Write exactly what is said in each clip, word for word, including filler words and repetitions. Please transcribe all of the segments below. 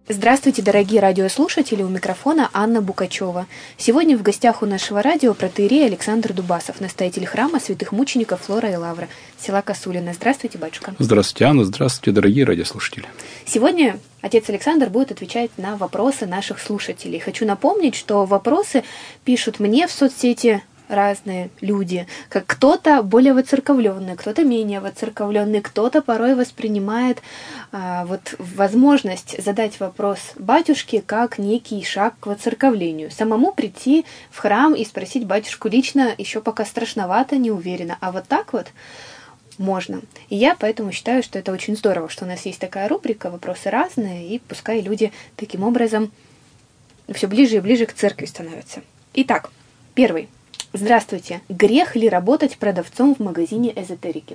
Здравствуйте, дорогие радиослушатели, у микрофона Анна Букачева. Сегодня в гостях у нашего радио протоиерей Александр Дубасов, настоятель храма святых мучеников Флора и Лавра, села Косулино. Здравствуйте, батюшка. Здравствуйте, Анна, здравствуйте, дорогие радиослушатели. Сегодня отец Александр будет отвечать на вопросы наших слушателей. Хочу напомнить, что вопросы пишут мне в соцсети разные люди, как кто-то более воцерковленный, кто-то менее воцерковленный, кто-то порой воспринимает а, вот возможность задать вопрос батюшке как некий шаг к воцерковлению. Самому прийти в храм и спросить батюшку лично еще пока страшновато, не уверена. А вот так вот можно. И я поэтому считаю, что это очень здорово, что у нас есть такая рубрика «Вопросы разные», и пускай люди таким образом все ближе и ближе к церкви становятся. Итак, первый. Здравствуйте. Грех ли работать продавцом в магазине эзотерики?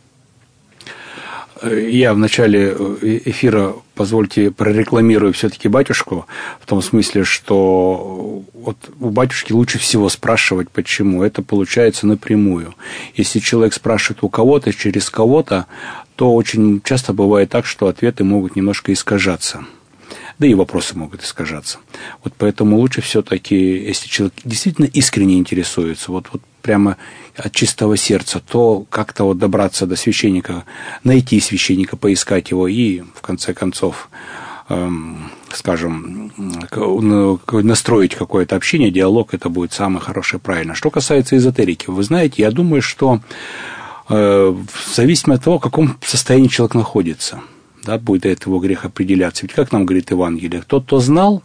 Я в начале эфира, позвольте, прорекламирую все-таки батюшку, в том смысле, что вот у батюшки лучше всего спрашивать, почему. Это получается напрямую. Если человек спрашивает у кого-то, через кого-то, то очень часто бывает так, что ответы могут немножко искажаться. Да и вопросы могут искажаться. Вот поэтому лучше все-таки, если человек действительно искренне интересуется, вот, вот прямо от чистого сердца, то как-то вот добраться до священника, найти священника, поискать его и, в конце концов, эм, скажем, настроить какое-то общение, диалог, это будет самое хорошее, правильно. Что касается эзотерики, вы знаете, я думаю, что э, в зависимости от того, в каком состоянии человек находится, да, будет от его грех определяться. Ведь как нам говорит Евангелие, тот, кто знал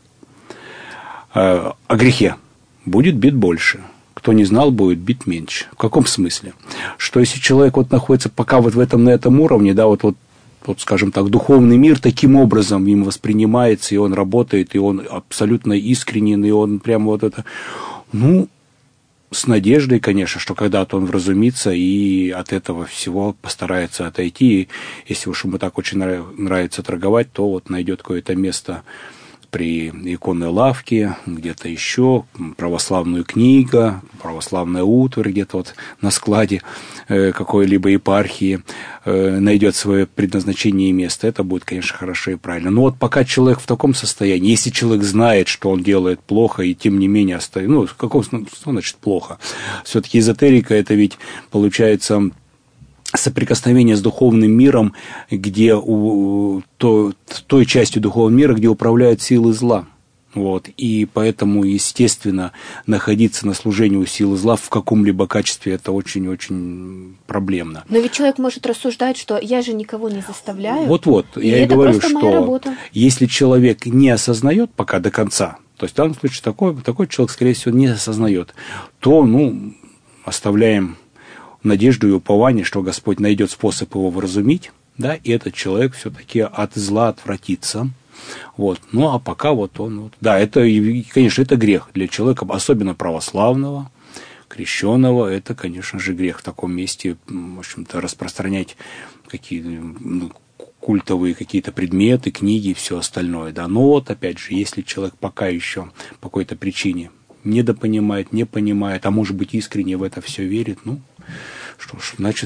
э, о грехе, будет бит больше. Кто не знал, будет бит меньше. В каком смысле? Что если человек вот находится пока вот в этом, на этом уровне, да, вот, вот, вот, скажем так, духовный мир таким образом им воспринимается, и он работает, и он абсолютно искренен, и он прямо вот это, ну, с надеждой, конечно, что когда-то он вразумится и от этого всего постарается отойти. И если уж ему так очень нравится торговать, то вот найдет какое-то место при иконной лавке, где-то еще, православную книгу, православная утварь где-то вот на складе какой-либо епархии, найдет свое предназначение и место. Это будет, конечно, хорошо и правильно. Но вот пока человек в таком состоянии, если человек знает, что он делает плохо, и тем не менее остается, ну, в каком, что значит плохо? Все-таки эзотерика, это ведь получается соприкосновение с духовным миром, где у то, той частью духовного мира, где управляют силы зла. Вот. И поэтому, естественно, находиться на служении у силы зла в каком-либо качестве это очень-очень проблемно. Но ведь человек может рассуждать, что я же никого не заставляю. Вот-вот, и я и это говорю, что работа. Если человек не осознает пока до конца, то есть в данном случае такой, такой человек, скорее всего, не осознает, то, ну, оставляем надежду и упование, что Господь найдет способ его вразумить, да, и этот человек все-таки от зла отвратится. Вот. Ну, а пока вот он... Вот, да, это, конечно, это грех для человека, особенно православного, крещенного, это, конечно же, грех в таком месте, в общем-то, распространять какие-то, ну, культовые какие-то предметы, книги и все остальное. Да. Но вот, опять же, если человек пока еще по какой-то причине недопонимает, не понимает, а может быть, искренне в это все верит, ну, что ж, значит,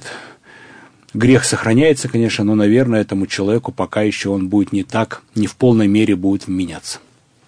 грех сохраняется, конечно, но, наверное, этому человеку пока еще он будет не так, не в полной мере будет меняться.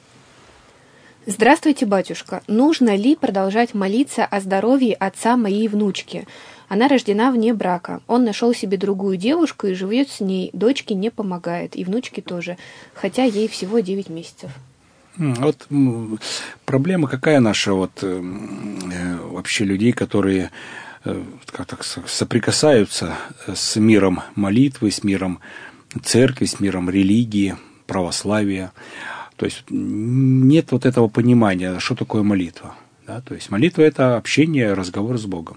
Здравствуйте, батюшка. Нужно ли продолжать молиться о здоровье отца моей внучки? Она рождена вне брака. Он нашел себе другую девушку и живет с ней. Дочке не помогает, и внучке тоже, хотя ей всего девять месяцев. Вот проблема какая наша вот э, вообще людей, которые э, как так соприкасаются с миром молитвы, с миром церкви, с миром религии, православия. То есть нет вот этого понимания, что такое молитва. Да? То есть молитва – это общение, разговор с Богом.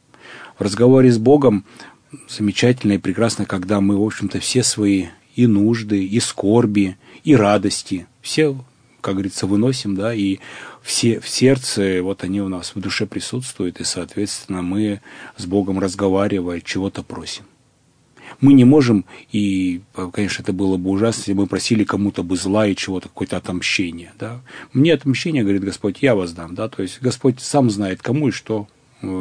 В разговоре с Богом замечательно и прекрасно, когда мы, в общем-то, все свои и нужды, и скорби, и радости, все, как говорится, выносим, да, и все в сердце, вот они у нас в душе присутствуют, и, соответственно, мы с Богом разговаривая, чего-то просим. Мы не можем, и, конечно, это было бы ужасно, если бы мы просили кому-то бы зла и чего-то, какое-то отомщение, да. Мне отмщение, говорит Господь, я вас дам, да, то есть Господь сам знает, кому и что,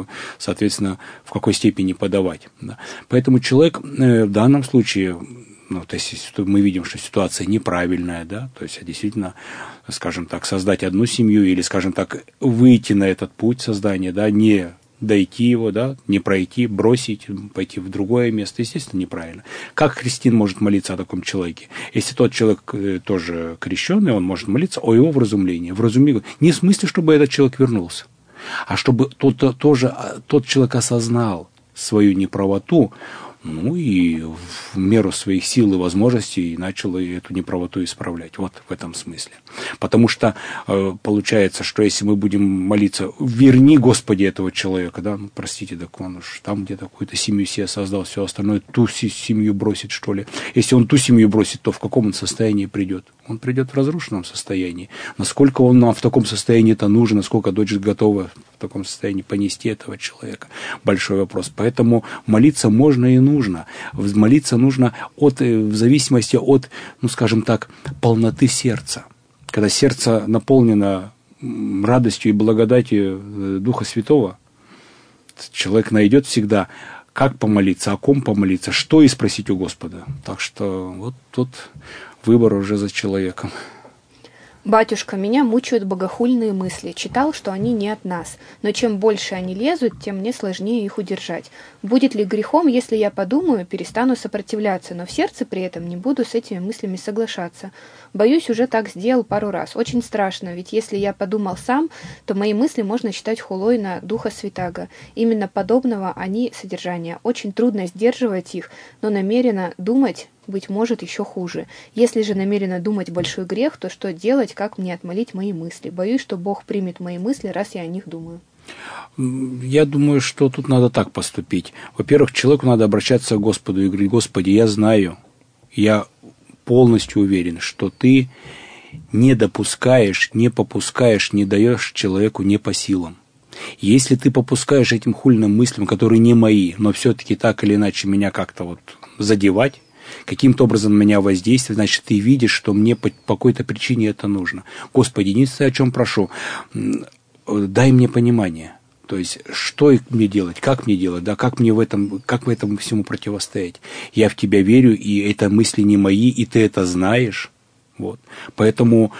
соответственно, в какой степени подавать, да. Поэтому человек в данном случае ну, то есть мы видим, что ситуация неправильная, да, то есть действительно, скажем так, создать одну семью или, скажем так, выйти на этот путь создания, да, не дойти его, да, не пройти, бросить, пойти в другое место, естественно, неправильно. Как христианин может молиться о таком человеке? Если тот человек тоже крещенный, он может молиться о его вразумлении. Вразумлении не в смысле, чтобы этот человек вернулся, а чтобы тот, тоже, тот человек осознал свою неправоту, ну и в меру своих сил и возможностей начал эту неправоту исправлять. Вот в этом смысле. Потому что э, получается, что если мы будем молиться, верни, Господи, этого человека, да, ну, простите, так он уж там где-то какую-то семью себе создал, все остальное, ту семью бросит, что ли. Если он ту семью бросит, то в каком он состоянии придет? Он придет в разрушенном состоянии. Насколько он нам в таком состоянии-то нужен, насколько дочь готова в таком состоянии понести этого человека? Большой вопрос. Поэтому молиться можно и нужно. Молиться нужно от, в зависимости от, ну, скажем так, полноты сердца. Когда сердце наполнено радостью и благодатью Духа Святого, человек найдет всегда, как помолиться, о ком помолиться, что и спросить у Господа. Так что вот тут выбор уже за человеком. «Батюшка, меня мучают богохульные мысли. Читал, что они не от нас. Но чем больше они лезут, тем мне сложнее их удержать. Будет ли грехом, если я подумаю, перестану сопротивляться, но в сердце при этом не буду с этими мыслями соглашаться? Боюсь, уже так сделал пару раз. Очень страшно, ведь если я подумал сам, то мои мысли можно считать хулой на Духа Святаго. Именно подобного они содержания. Очень трудно сдерживать их, но намеренно думать, быть может, еще хуже. Если же намеренно думать большой грех, то что делать, как мне отмолить мои мысли? Боюсь, что Бог примет мои мысли, раз я о них думаю». Я думаю, что тут надо так поступить. Во-первых, человеку надо обращаться к Господу и говорить: Господи, я знаю, я полностью уверен, что Ты не допускаешь, не попускаешь, не даешь человеку не по силам. Если Ты попускаешь этим хульным мыслям, которые не мои, но все-таки так или иначе меня как-то вот задевать, каким-то образом на меня воздействовать, значит, Ты видишь, что мне по, по какой-то причине это нужно. Господи, единственное, о чем прошу, дай мне понимание. То есть, что мне делать, как мне делать, да, как мне в этом, как в этому всему противостоять. Я в Тебя верю, и это мысли не мои, и Ты это знаешь. Вот. Поэтому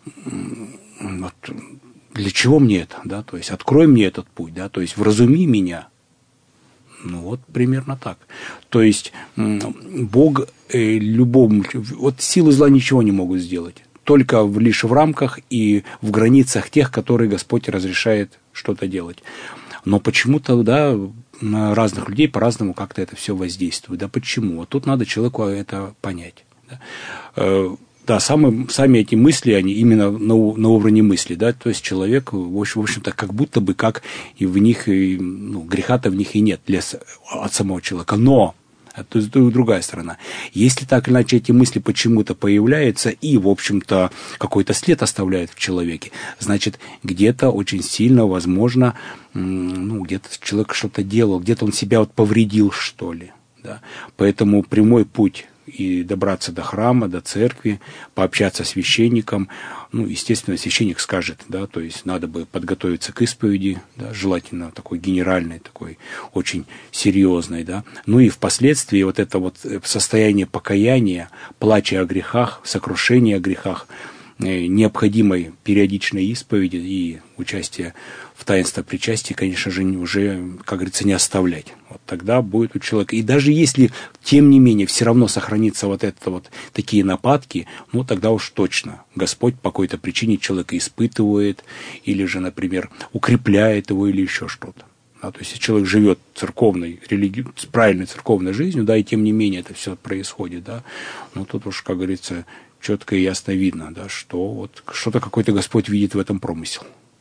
вот, для чего мне это, да, то есть, открой мне этот путь, да, то есть, вразуми меня. Ну, вот примерно так. То есть, Бог э, любому, вот силы зла ничего не могут сделать. Только в, лишь в рамках и в границах тех, которые Господь разрешает что-то делать. Но почему-то, да, на разных людей по-разному как-то это все воздействует. Да почему? Вот тут надо человеку это понять. Да, э, да самые, сами эти мысли, они именно на, на уровне мысли, да, то есть человек, в общем-то, как будто бы как и в них, и, ну, греха-то в них и нет для, от самого человека. Но это другая сторона. Если так или иначе эти мысли почему-то появляются и, в общем-то, какой-то след оставляют в человеке, значит, где-то очень сильно, возможно, ну, где-то человек что-то делал, где-то он себя вот повредил, что ли. Да? Поэтому прямой путь и добраться до храма, до церкви, пообщаться с священником. Ну, естественно, священник скажет, да, то есть надо бы подготовиться к исповеди, да, желательно такой генеральной, такой очень серьезной, да. Ну и впоследствии вот это вот состояние покаяния, плача о грехах, сокрушения о грехах, необходимой периодичной исповеди и участия в таинство причастия, конечно же, уже, как говорится, не оставлять. Вот тогда будет у человека. И даже если, тем не менее, все равно сохранится вот это вот такие нападки, ну, тогда уж точно Господь по какой-то причине человека испытывает, или же, например, укрепляет его, или еще что-то. Да, то есть, если человек живет церковной, религи... с правильной церковной жизнью, да, и тем не менее это все происходит, да, ну, тут уж, как говорится, четко и ясно видно, да, что вот что-то какой-то Господь видит в этом промысел.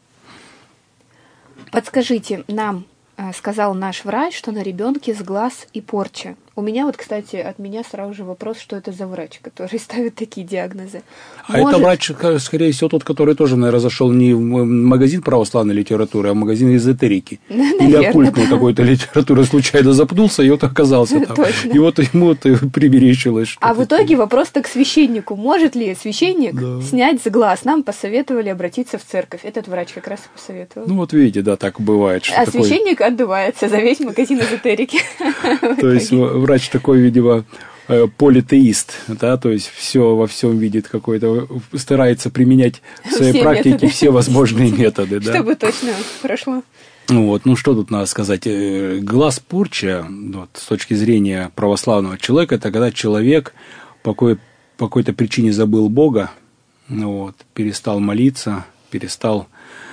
Подскажите нам, сказал наш врач, что на ребенке сглаз и порча. У меня вот, кстати, от меня сразу же вопрос, что это за врач, который ставит такие диагнозы. А Может... это врач, скорее всего, тот, который тоже, наверное, зашел не в магазин православной литературы, а в магазин эзотерики. Или оккультной какой-то литературы, случайно запнулся, и вот оказался там. И вот ему это примерещилось. А в итоге вопрос-то к священнику. Может ли священник снять сглаз? Нам посоветовали обратиться в церковь. Этот врач как раз и посоветовал. Ну вот видите, да, так бывает. А священник отдувается за весь магазин эзотерики. То есть врач такой, видимо, политеист, да, то есть все во всем видит какой-то, старается применять в своей все практике методы. Все возможные методы. Да. Чтобы точно прошло. Вот, ну что тут надо сказать? Глаз Пурча, вот, с точки зрения православного человека, это когда человек по, какой, по какой-то причине забыл Бога, вот, перестал молиться, перестал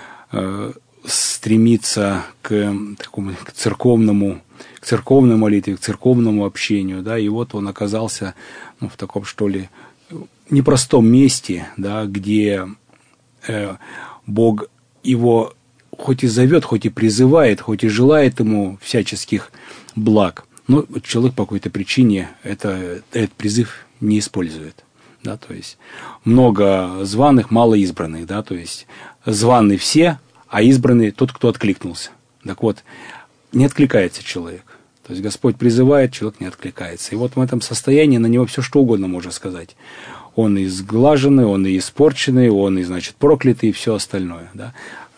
э, стремиться к такому к церковному, к церковной молитве, к церковному общению, да, и вот он оказался, ну, в таком, что ли, непростом месте, да, где э, Бог его хоть и зовет, хоть и призывает, хоть и желает ему всяческих благ, но человек по какой-то причине это, этот призыв не использует. Да, то есть много званых, мало избранных, да, то есть званы все, а избранный тот, кто откликнулся. Так вот, не откликается человек. То есть Господь призывает, человек не откликается. И вот в этом состоянии на него все что угодно можно сказать. Он и сглаженный, он и испорченный, он и, значит, проклятый и все остальное. Да.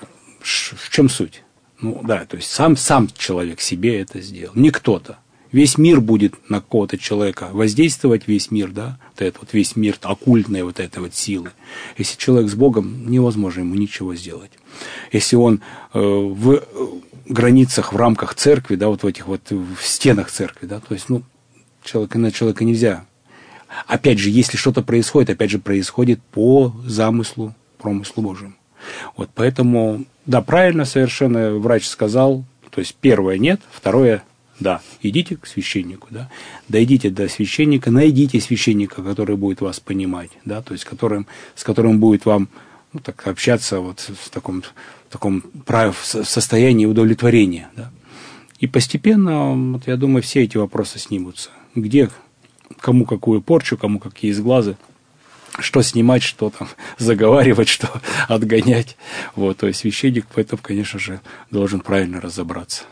В чем суть? Ну да, то есть сам, сам человек себе это сделал, не кто-то. Весь мир будет на какого-то человека воздействовать, весь мир, да, вот этот вот весь мир, оккультные вот этой вот силы. Если человек с Богом, невозможно ему ничего сделать. Если он э, в границах, в рамках церкви, да, вот в этих вот в стенах церкви, да, то есть, ну, человека на человека нельзя. Опять же, если что-то происходит, опять же, происходит по замыслу, промыслу Божьему. Вот поэтому, да, правильно совершенно врач сказал, то есть первое нет, второе да, идите к священнику, да, дойдите до священника, найдите священника, который будет вас понимать, да, то есть которым, с которым будет вам, ну, так, общаться вот в таком, в таком в состоянии удовлетворения, да. И постепенно, вот, я думаю, все эти вопросы снимутся. Где, кому какую порчу, кому какие сглазы, что снимать, что там заговаривать, что отгонять. Вот, то есть священник в этом, конечно же, должен правильно разобраться.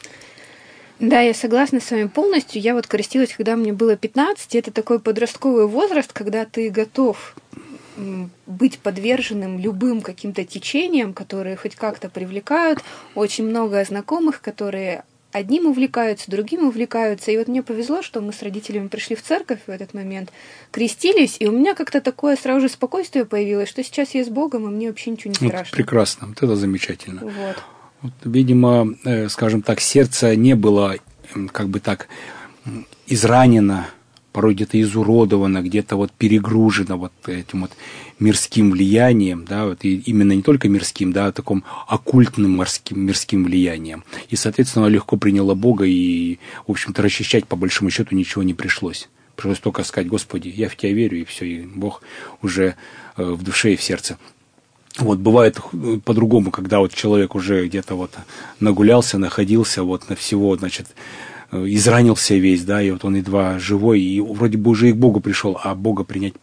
Да, я согласна с вами полностью. Я вот крестилась, когда мне было пятнадцать. Это такой подростковый возраст, когда ты готов быть подверженным любым каким-то течениям, которые хоть как-то привлекают. Очень много знакомых, которые одним увлекаются, другим увлекаются. И вот мне повезло, что мы с родителями пришли в церковь в этот момент, крестились, и у меня как-то такое сразу же спокойствие появилось, что сейчас я с Богом, и мне вообще ничего не страшно. Вот прекрасно, вот это замечательно. Вот. Вот, видимо, скажем так, сердце не было, как бы так, изранено, порой где-то изуродовано, где-то вот перегружено вот этим вот мирским влиянием, да, вот, и именно не только мирским, да, а таким оккультным мирским, мирским влиянием. И, соответственно, она легко приняла Бога, и, в общем-то, расчищать, по большому счету, ничего не пришлось. Пришлось только сказать: Господи, я в Тебя верю, и все, и Бог уже в душе и в сердце. Вот бывает по-другому, когда вот человек уже где-то вот нагулялся, находился вот на всего, значит, изранился весь, да, и вот он едва живой, и вроде бы уже и к Богу пришел, а Бога принять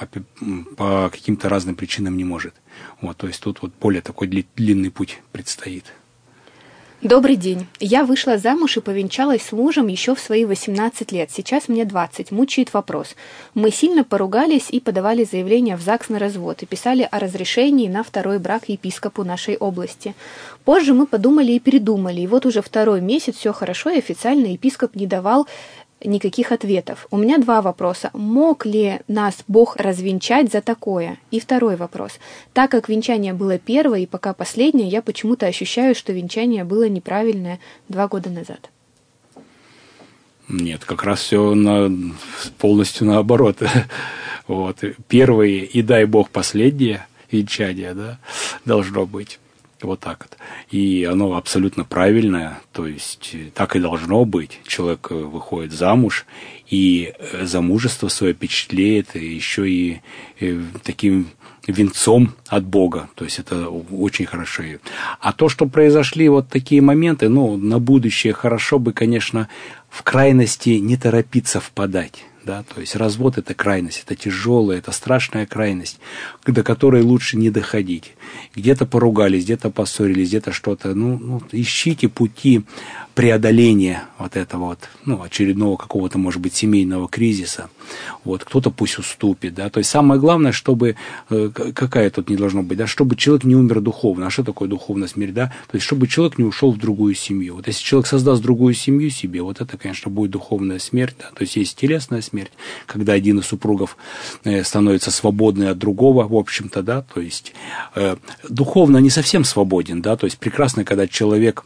по каким-то разным причинам не может. Вот, то есть тут вот более такой длинный путь предстоит. Добрый день. Я вышла замуж и повенчалась с мужем еще в свои восемнадцать лет. Сейчас мне двадцать. Мучает вопрос. Мы сильно поругались и подавали заявление в ЗАГС на развод и писали о разрешении на второй брак епископу нашей области. Позже мы подумали и передумали. И вот уже второй месяц все хорошо, и официально епископ не давал никаких ответов. У меня два вопроса. Мог ли нас Бог развенчать за такое? И второй вопрос. Так как венчание было первое и пока последнее, я почему-то ощущаю, что венчание было неправильное два года назад. Нет, как раз все на, полностью наоборот. Вот. Первое и дай Бог последнее венчание, да, должно быть. Вот так вот. И оно абсолютно правильное, то есть так и должно быть. Человек выходит замуж, и замужество свое впечатляет еще и таким венцом от Бога. То есть это очень хорошо. А то, что произошли вот такие моменты, ну, на будущее хорошо бы, конечно, в крайности не торопиться впадать. Да, то есть развод – это крайность, это тяжелая, это страшная крайность, до которой лучше не доходить. Где-то поругались, где-то поссорились, где-то что-то. Ну, ну, ищите пути преодоления вот этого вот, ну, очередного какого-то, может быть, семейного кризиса. Вот, кто-то пусть уступит, да. То есть самое главное, чтобы, какая тут не должно быть, да, чтобы человек не умер духовно. А что такое духовная смерть, да? То есть, чтобы человек не ушел в другую семью. Вот если человек создаст другую семью себе, вот это, конечно, будет духовная смерть, да. То есть, есть телесная смерть, когда один из супругов становится свободный от другого, в общем-то, да, то есть, э, духовно не совсем свободен, да, то есть, прекрасно, когда человек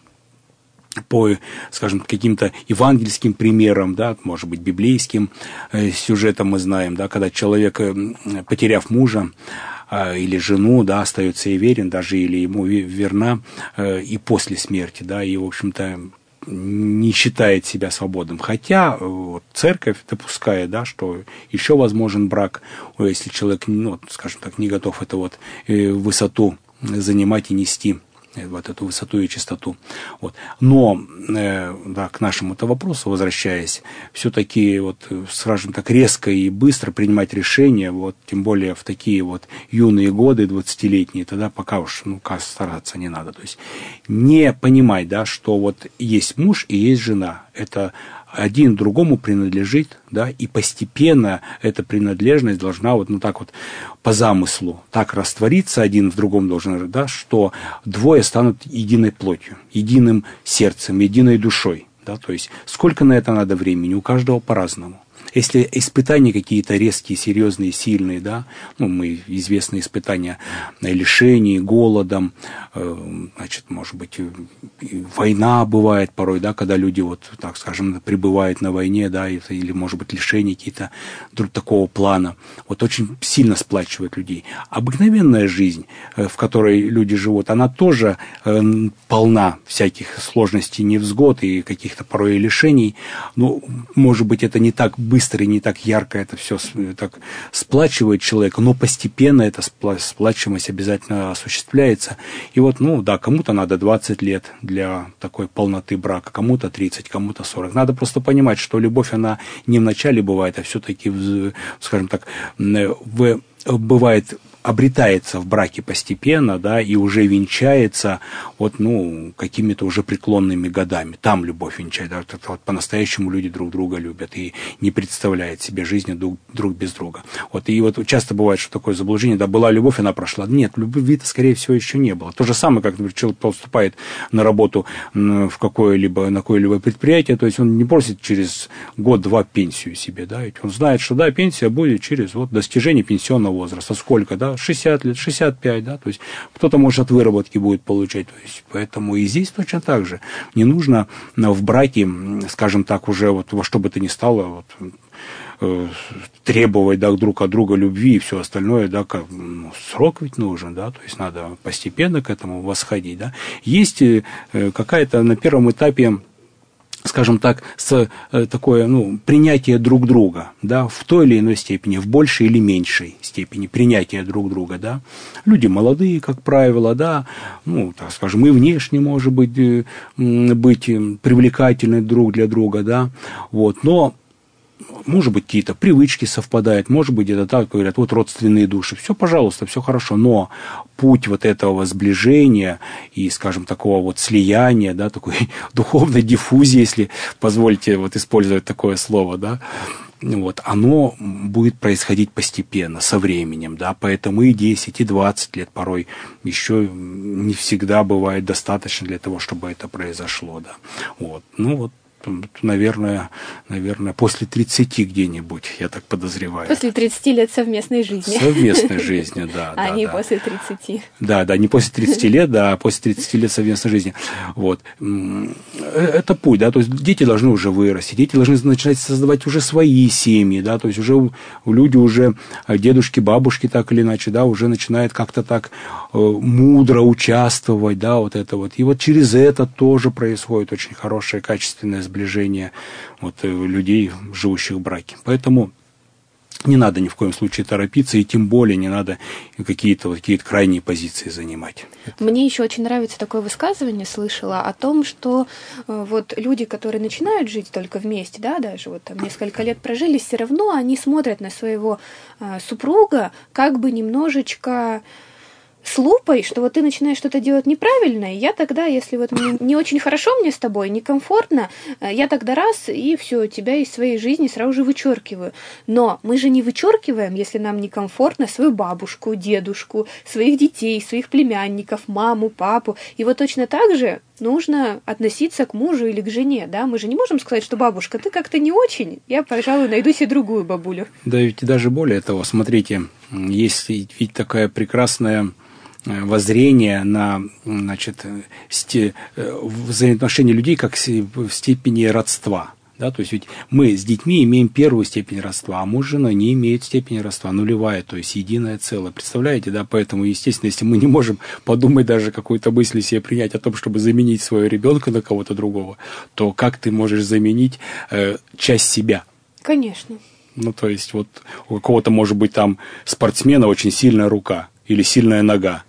по, скажем, каким-то евангельским примерам, да, может быть, библейским э, сюжетам мы знаем, да, когда человек, э, потеряв мужа э, или жену, да, остается и верен, даже или ему верна э, и после смерти, да, и, в общем-то, не считает себя свободным. Хотя вот, церковь допускает, да, что еще возможен брак, если человек, ну, скажем так, не готов эту вот э, высоту занимать и нести, вот эту высоту и чистоту. Вот. Но, э, да, к нашему-то вопросу, возвращаясь, все-таки, вот, скажем так, резко и быстро принимать решения, вот, тем более в такие вот юные годы, двадцатилетние, тогда пока уж, ну, стараться не надо. То есть не понимать, да, что вот есть муж и есть жена. Это один другому принадлежит, да, и постепенно эта принадлежность должна вот, ну, так вот, по замыслу, так раствориться, один в другом должен, да, что двое станут единой плотью, единым сердцем, единой душой, да, то есть сколько на это надо времени, у каждого по-разному. Если испытания какие-то резкие, серьезные, сильные, да, ну, мы известны испытания лишений, голодом, э, значит, может быть, война бывает порой, да, когда люди, вот, так скажем, пребывают на войне, да, или, может быть, лишения какие-то друг такого плана, вот очень сильно сплачивает людей. Обыкновенная жизнь, в которой люди живут, она тоже э, полна всяких сложностей, невзгод и каких-то порой лишений, но, может быть, это не так быстро, быстро и не так ярко это все так сплачивает человека, но постепенно эта сплачиваемость обязательно осуществляется. И вот, ну да, кому-то надо двадцать лет для такой полноты брака, кому-то тридцать, кому-то сорок. Надо просто понимать, что любовь, она не в начале бывает, а все-таки, скажем так, в, бывает, обретается в браке постепенно, да, и уже венчается вот, ну, какими-то уже преклонными годами. Там любовь венчает, да, вот по-настоящему люди друг друга любят и не представляют себе жизни друг, друг без друга. Вот, и вот часто бывает, что такое заблуждение, да, была любовь, она прошла. Нет, любви-то, скорее всего, еще не было. То же самое, как, например, человек поступает на работу в какое-либо, на какое-либо предприятие, то есть он не просит через год-два пенсию себе, да, ведь он знает, что, да, пенсия будет через вот достижение пенсионного возраста. Сколько, да, шестьдесят лет, шестьдесят пять, да, то есть кто-то, может, от выработки будет получать, то есть, поэтому и здесь точно так же. Не нужно в браке, скажем так, уже вот во что бы то ни стало, вот, э, требовать, да, друг от друга любви и все остальное, да, как, ну, срок ведь нужен, да, то есть надо постепенно к этому восходить, да. Есть э, какая-то на первом этапе, скажем так, с, э, такое, ну, принятие друг друга, да, в той или иной степени, в большей или меньшей степени принятия друг друга, да. Люди молодые, как правило, да, ну, так скажем, и внешне, может быть, э, быть привлекательны друг для друга, да, вот, но может быть, какие-то привычки совпадают, может быть, это так, говорят, вот родственные души. Все, пожалуйста, все хорошо, но путь вот этого сближения и, скажем, такого вот слияния, да, такой духовной диффузии, если позволите вот использовать такое слово, да, вот, оно будет происходить постепенно, со временем, да, поэтому и десять, и двадцать лет порой еще не всегда бывает достаточно для того, чтобы это произошло, да, вот, ну вот. Наверное, наверное, после тридцати где-нибудь, я так подозреваю. После тридцати лет совместной жизни. Совместной жизни, да. А да, не да. после тридцати. Да, да, не после тридцати лет, да, а после тридцати лет совместной жизни. Вот. Это путь, да, то есть дети должны уже вырасти, дети должны начинать создавать уже свои семьи, да, то есть уже люди уже, дедушки, бабушки, так или иначе, да, уже начинают как-то так э, мудро участвовать, да, вот это вот. И вот через это тоже происходит очень хорошее, качественное сближение вот, людей, живущих в браке. Поэтому не надо ни в коем случае торопиться, и тем более не надо какие-то вот, какие-то крайние позиции занимать. Мне еще очень нравится такое высказывание, слышала, о том, что э, вот люди, которые начинают жить только вместе, да, даже вот там несколько лет прожили, все равно они смотрят на своего э, супруга как бы немножечко с лупой, что вот ты начинаешь что-то делать неправильно, и я тогда, если вот мне не очень хорошо мне с тобой, некомфортно, я тогда раз, и все, тебя из своей жизни сразу же вычеркиваю. Но мы же не вычеркиваем, если нам некомфортно, свою бабушку, дедушку, своих детей, своих племянников, маму, папу. И вот точно так же нужно относиться к мужу или к жене, да? Мы же не можем сказать, что бабушка, ты как-то не очень, я, пожалуй, найду себе другую бабулю. Да, ведь даже более того, смотрите, есть ведь такое прекрасное воззрение на, значит, сте, взаимоотношения людей как в степени родства. Да, то есть ведь мы с детьми имеем первую степень родства, а муж с женой не имеет степени родства, нулевая, то есть единое целое. Представляете, да, поэтому, естественно, если мы не можем подумать даже какую-то мысль себе принять о том, чтобы заменить своего ребенка на кого-то другого, то как ты можешь заменить э, часть себя? Конечно. Ну, то есть вот у кого-то может быть там спортсмена очень сильная рука или сильная нога.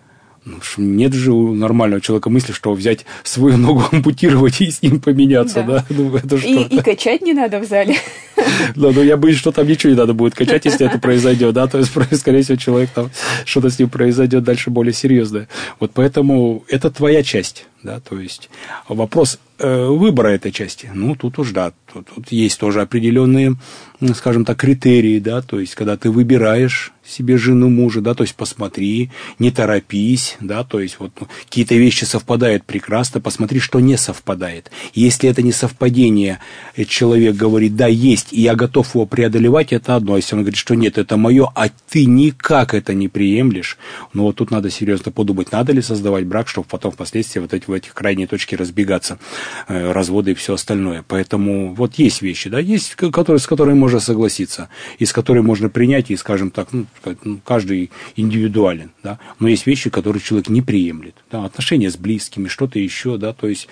Нет же у нормального человека мысли, что взять свою ногу, ампутировать и с ним поменяться, да? да? Ну, это что? И, и качать не надо в зале. Да, но я боюсь, что там ничего не надо будет качать, если это произойдет, да? То есть, скорее всего, человек там что-то с ним произойдет дальше более серьезное. Вот поэтому это твоя часть, да, то есть вопрос э, выбора этой части. Ну, тут уж, да, тут, тут есть тоже определенные, скажем так, критерии, да, то есть когда ты выбираешь себе жену, мужа, да, то есть посмотри, не торопись, да, то есть вот какие-то вещи совпадают прекрасно, посмотри, что не совпадает. Если это не совпадение, человек говорит, да, есть, и я готов его преодолевать, это одно. Если он говорит, что нет, это мое, а ты никак это не приемлешь, ну вот тут надо серьезно подумать, надо ли создавать брак, чтобы потом впоследствии вот эти, в этих крайние точки разбегаться, э, разводы и все остальное. Поэтому вот есть вещи, да, есть, которые, с которыми можно согласиться, и с которыми можно принять, и, скажем так, ну, каждый индивидуален, да, но есть вещи, которые человек не приемлет, да, отношения с близкими, что-то еще, да, то есть,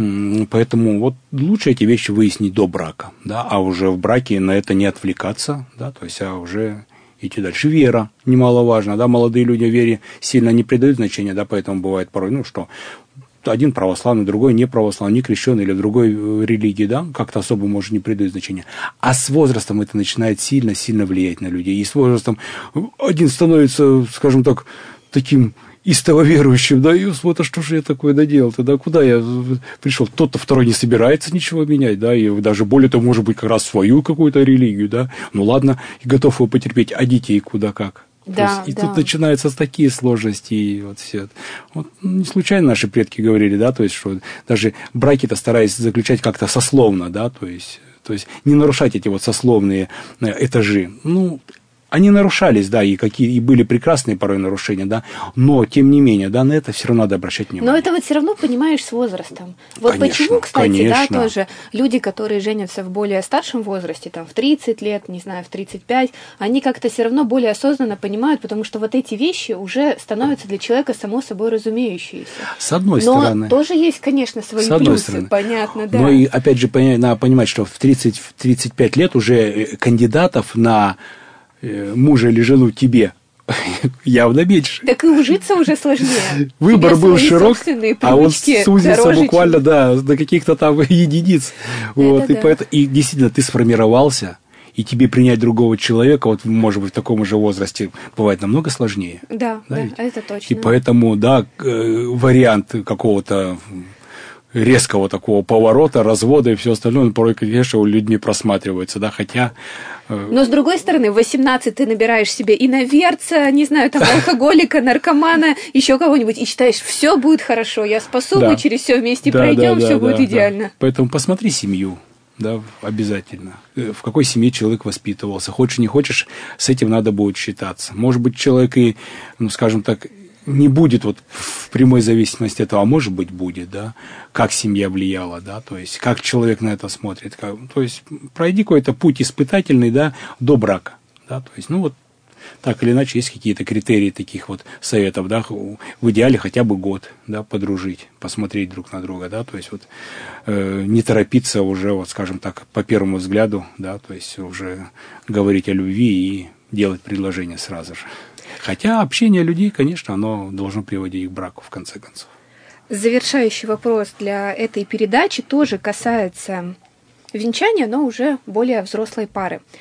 поэтому вот лучше эти вещи выяснить до брака, да, а уже в браке на это не отвлекаться, да, то есть, а уже идти дальше. Вера немаловажна, да, молодые люди вере сильно не придают значения, да, поэтому бывает порой, ну, что один православный, другой не православный, не крещеный или в другой религии, да, как-то особо, может, не придает значения. А с возрастом это начинает сильно-сильно влиять на людей. И с возрастом один становится, скажем так, таким истово верующим, да, и вот, а что же я такое доделал, тогда куда я пришел? Тот-то второй не собирается ничего менять, да, и даже более того, может быть, как раз свою какую-то религию, да, ну ладно, и готов его потерпеть, а детей куда как? Да, есть, и да. тут начинаются такие сложности, и вот все. Вот, не случайно наши предки говорили, да, то есть, что даже браки-то старались заключать как-то сословно, да, то есть, то есть не нарушать эти вот сословные этажи. Ну, они нарушались, да, и какие и были прекрасные порой нарушения, да, но, тем не менее, да, на это все равно надо обращать внимание. Но это вот все равно понимаешь с возрастом. Вот конечно, почему, кстати, конечно. Да, тоже люди, которые женятся в более старшем возрасте, там, в тридцать лет, не знаю, в тридцать пять, они как-то все равно более осознанно понимают, потому что вот эти вещи уже становятся для человека само собой разумеющиеся. С одной но стороны. Но тоже есть, конечно, свои с одной плюсы, стороны. Понятно, да. Но и, опять же, надо понимать, что в тридцать-тридцать пять лет уже кандидатов на мужа или жену тебе явно меньше. Так и ужиться уже сложнее. Выбор тебе был широк, а он сузился дороже, буквально, чем... да, до каких-то там единиц. Вот, и, да. поэтому, и действительно ты сформировался, и тебе принять другого человека, вот, может быть, в таком же возрасте, бывает намного сложнее. Да, да, да это точно. И поэтому, да, вариант какого-то резкого такого поворота, развода и все остальное, он порой, конечно, у людьми просматривается, да, хотя... Но, с другой стороны, в восемнадцать ты набираешь себе иноверца, не знаю, там, алкоголика, наркомана, еще кого-нибудь, и считаешь, все будет хорошо, я спасу, да. мы через все вместе да, пройдем, да, все да, будет да, идеально. Да. Поэтому посмотри семью, да, обязательно. В какой семье человек воспитывался. Хочешь, не хочешь, с этим надо будет считаться. Может быть, человек и, ну, скажем так, не будет вот в прямой зависимости от этого, а может быть будет, да, как семья влияла, да, то есть как человек на это смотрит, как, то есть пройди какой-то путь испытательный, да, до брака, да, то есть, ну вот так или иначе есть какие-то критерии таких вот советов, да, в идеале хотя бы год, да, подружить, посмотреть друг на друга, да, то есть вот э, не торопиться уже, вот скажем так, по первому взгляду, да, то есть уже говорить о любви и делать предложение сразу же. Хотя общение людей, конечно, оно должно приводить к браку, в конце концов. Завершающий вопрос для этой передачи тоже касается венчания, но уже более взрослой пары.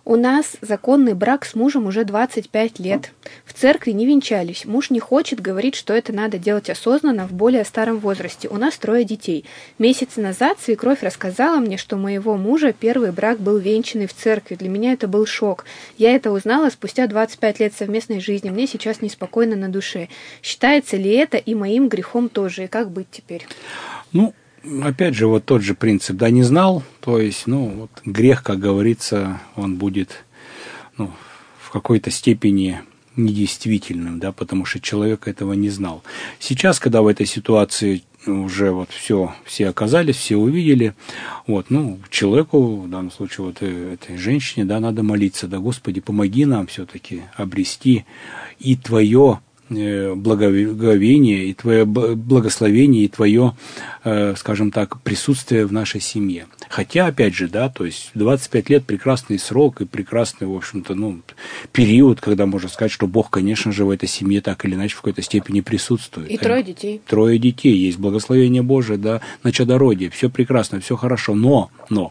У нас законный брак с мужем уже двадцать пять лет. В церкви не венчались. Муж не хочет, говорит, что это надо делать осознанно в более старом возрасте. У нас трое детей. Месяц назад свекровь рассказала мне, что у моего мужа первый брак был венчанный в церкви. Для меня это был шок. Я это узнала спустя двадцать пять лет совместной жизни. Мне сейчас неспокойно на душе. Считается ли это и моим грехом тоже? И как быть теперь? Ну, опять же, вот тот же принцип, да, не знал, то есть, ну, вот грех, как говорится, он будет, ну, в какой-то степени недействительным, да, потому что человек этого не знал. Сейчас, когда в этой ситуации уже вот все, все оказались, все увидели, вот, ну, человеку, в данном случае, вот этой женщине, да, надо молиться, да, Господи, помоги нам все-таки обрести и Твое благоговение, и Твое благословение, и Твое, скажем так, присутствие в нашей семье. Хотя, опять же, да, то есть двадцать пять лет прекрасный срок и прекрасный, в общем-то, ну, период, когда можно сказать, что Бог, конечно же, в этой семье так или иначе в какой-то степени присутствует. И трое детей. Трое детей, есть благословение Божие, да, на чадородие, все прекрасно, все хорошо, но, но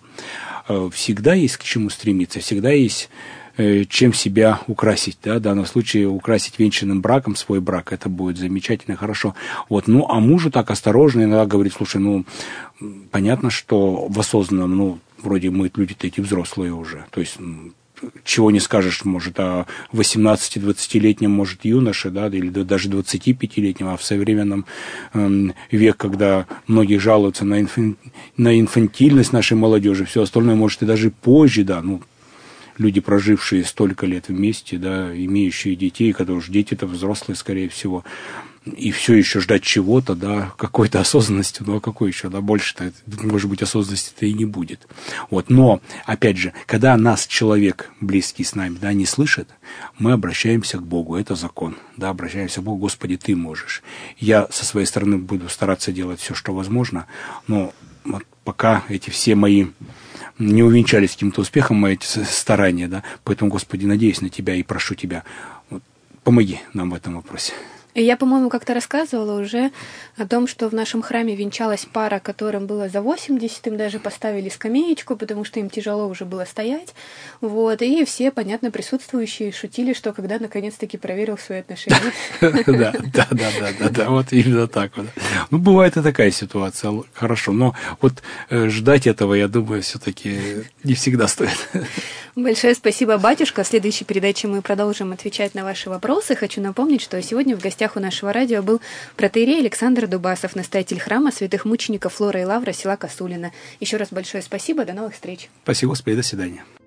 всегда есть к чему стремиться, всегда есть чем себя украсить, да, в данном случае украсить венчанным браком свой брак, это будет замечательно, хорошо. Вот, ну, а мужу так осторожно иногда говорит, слушай, ну, понятно, что в осознанном, ну, вроде мы люди-то эти взрослые уже, то есть чего не скажешь, может, о восемнадцати-двадцатилетнем, может, юноше, да, или даже двадцатипятилетнем, а в современном э, веке, когда многие жалуются на, инфан... на инфантильность нашей молодежи, все остальное, может, и даже позже, да, ну, люди, прожившие столько лет вместе, да, имеющие детей, которые уже дети-то взрослые, скорее всего, и все еще ждать чего-то, да, какой-то осознанности, ну, а какой еще, да, больше-то, может быть, осознанности-то и не будет. Вот, но, опять же, когда нас человек, близкий с нами, да, не слышит, мы обращаемся к Богу, это закон, да, обращаемся к Богу, Господи, Ты можешь. Я со своей стороны буду стараться делать все, что возможно, но вот пока эти все мои не увенчались каким-то успехом мои эти старания, да, поэтому, Господи, надеюсь на Тебя и прошу Тебя, вот, помоги нам в этом вопросе. Я, по-моему, как-то рассказывала уже о том, что в нашем храме венчалась пара, которым было за восемьдесят, им даже поставили скамеечку, потому что им тяжело уже было стоять. Вот, и все, понятно, присутствующие шутили, что когда наконец-таки проверил свои отношения. Да, да, да, да, да, вот именно так вот. Ну, бывает и такая ситуация, хорошо, но вот ждать этого, я думаю, все-таки не всегда стоит. Большое спасибо, батюшка. В следующей передаче мы продолжим отвечать на ваши вопросы. Хочу напомнить, что сегодня в гостях у нашего радио был протоиерей Александр Дубасов, настоятель храма святых мучеников Флора и Лавра села Косулина. Еще раз большое спасибо, до новых встреч. Спасибо, Господи, до свидания.